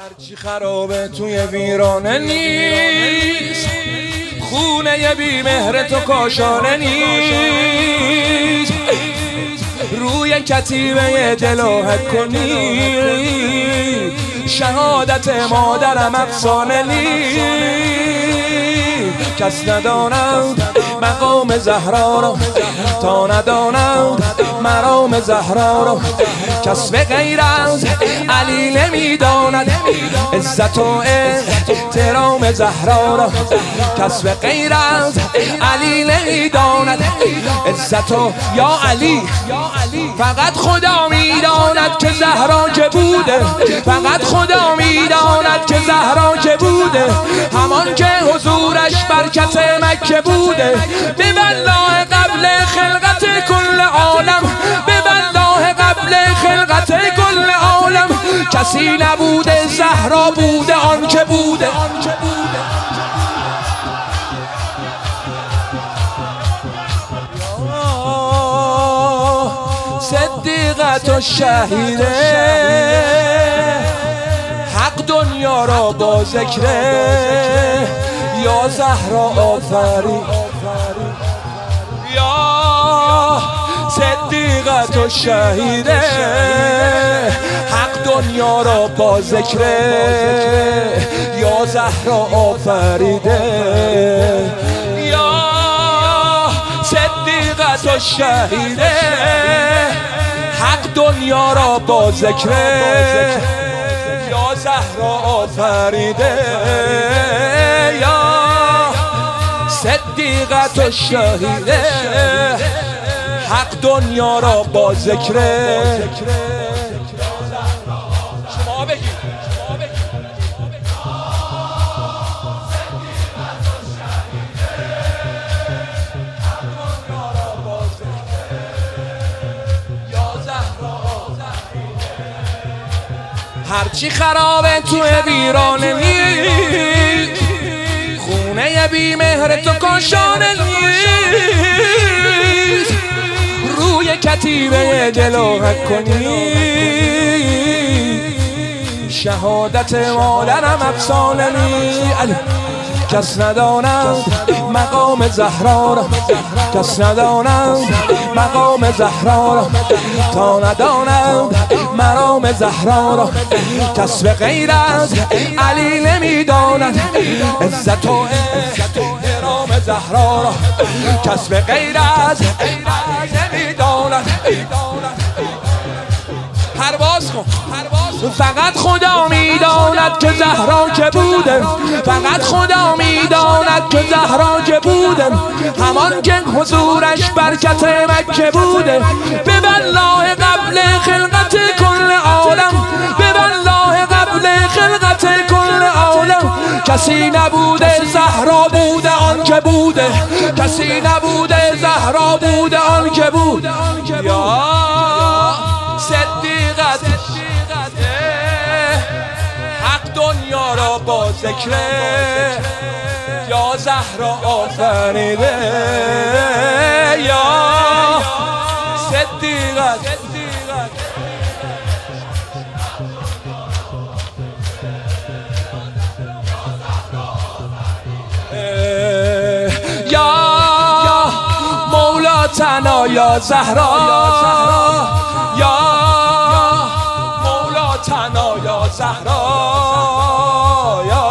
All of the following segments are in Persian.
هرچی خرابه توی ویرانه نیست، خونه بی مهر تو کاشانه نیست. روی کتیبه دلوحک کنی، شهادت مادرم افسانه نیست. کس نداند مقام زهرا را تا نداند مرام زهرا را. کس به غیر از علی نمیداند عزت و احترام زهرا را. کس به غیر از علی نمیداند عزت و یا علی. فقط خدا میداند که زهرا که بوده، فقط خدا میداند که زهرا که بوده. همان که حضورش برکت مکه بوده. به والله قبل خلقت کل عالم، به والله قبل خلقت کل عالم کسی نبوده، زهرا بوده آن که بوده. صدیقت و شهیده، حق دنیا را با ذکره. یا زهرا آفرین، یا صدیقت و شهیده، حق دنیا را با ذکره. یا زهرا آفریده، یا صدیقت و شهیده، حق دنیا را با ذکره. یا زهرا آفریده، یا صدیقت و شهیده، حق دنیا را با ذکره. شما بگید هرچی خرابه توی ویرانه نیست، خونه بی مهر تو کاشانه نیست. روی کتیبه دلوحک کنی، شهادت مادرم افسانه نیست. کس نداند مقام زهرا را، کس نداند مقام زهرا را تا نداند مرام زهرا را. کس به غیر از علی نمیداند عزت و احترام زهرا را. کس به غیر از نمیداند. پرواز کن، فقط خدا میداند که زهرا که بوده، فقط خدا میداند که زهرا که بوده. همان که حضورش برکت مکه بوده. به والله قبل خلقت کل عالم، به والله قبل خلقت کل عالم کسی نبوده، زهرا بوده آن که بوده. کسی نبوده، زهرا بوده آن که بوده. یا صدیقت حق دنیا را با ذکره. یا زهرا آفریده، یا صدیقت. یا مولاتنا یا زهرا، یا مولاتنا یا زهرا، یا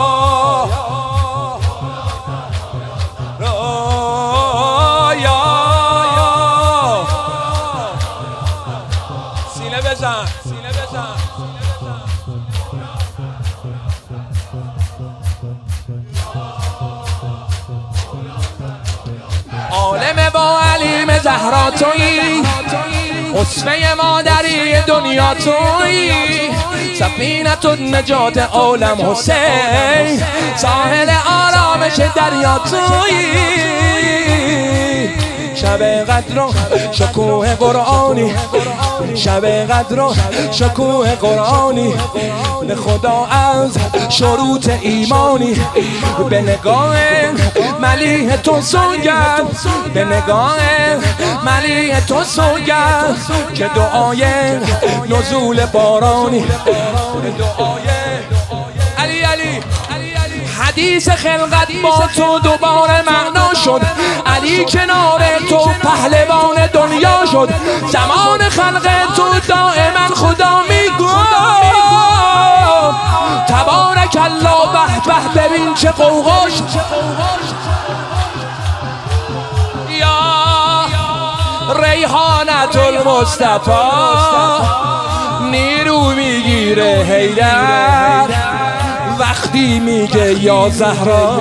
سینه بزن، سینه بزن. عالم با علیم زهرا تویی، اسوه مادری دنیا تویی. سفینة النجات عالم حسین، ساحل آرامش دریا تویی. شب قدر و شکوه قرآنی، شب قدر و شکوه قرآنی. به خدا از شروط ایمانی، به نگاه ملیح تو سوگند، به نگاه ملیح تو سوگند که دعای نزول بارانی، دعای حدیث خلقت با تو دوباره معنا شد. علی کنار تو پهلوان دنیا شد. زمان خلق تو دائما خدا میگفت تبارک الله به به ببین چه غوغاش. یا ریحانت المصطفی نیرو میگیره حیدر وقتی میگه یا زهرا.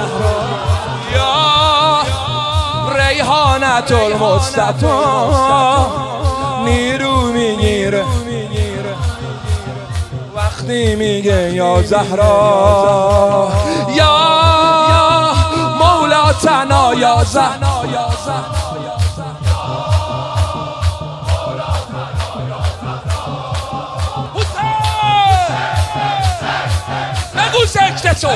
یا ریحانت المصطفی نیرو میگیره وقتی میگه یا زهرا. یا مولاتنا یا زهرا. بگو سکتتو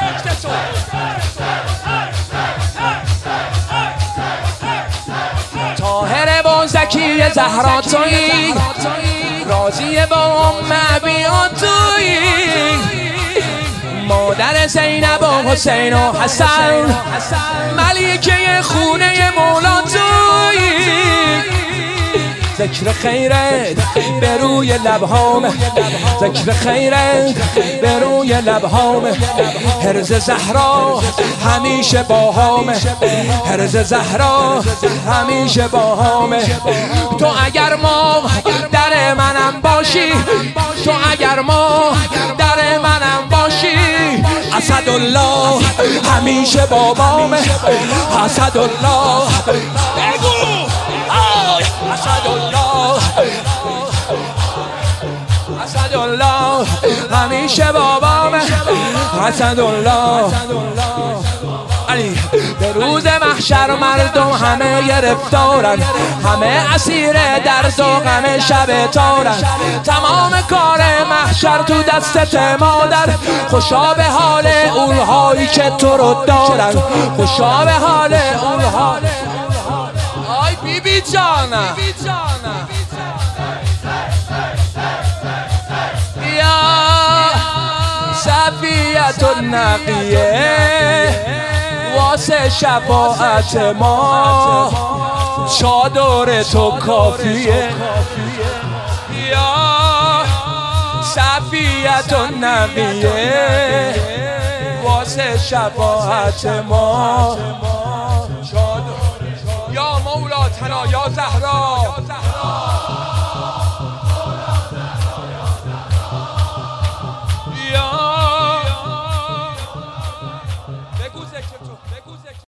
طاهر با زکی زهرا تویی راضی با ام بیا تویی مادر زینب و حسین و حسن ملیکه خونه مولا تویی ذکر خیرت به روی لبهام ذکر خیرت به روی لبهام حرز زهرا همیشه باهامه حرز زهرا همیشه باهامه تو اگر ما در منم باشی تو اگر ما در منم باشی اسدالله همیشه بابامه اسدالله بگو اسدالله اسدالله همیشه بابامه اسدالله. علی به روز محشر مردم همه گرفتارن همه اسیر درد و غم شب تارن تمام کار محشر تو دستت مادر خوشا به حال اونهایی که تو رو دارن خوشا به حال اونها. آی بی بی جانم یا صفیت النقیه واسه شفاعت ما چادر تو کافیه. یا صفیت النقیه واسه شفاعت ما یا مولاتنا یا زهرا.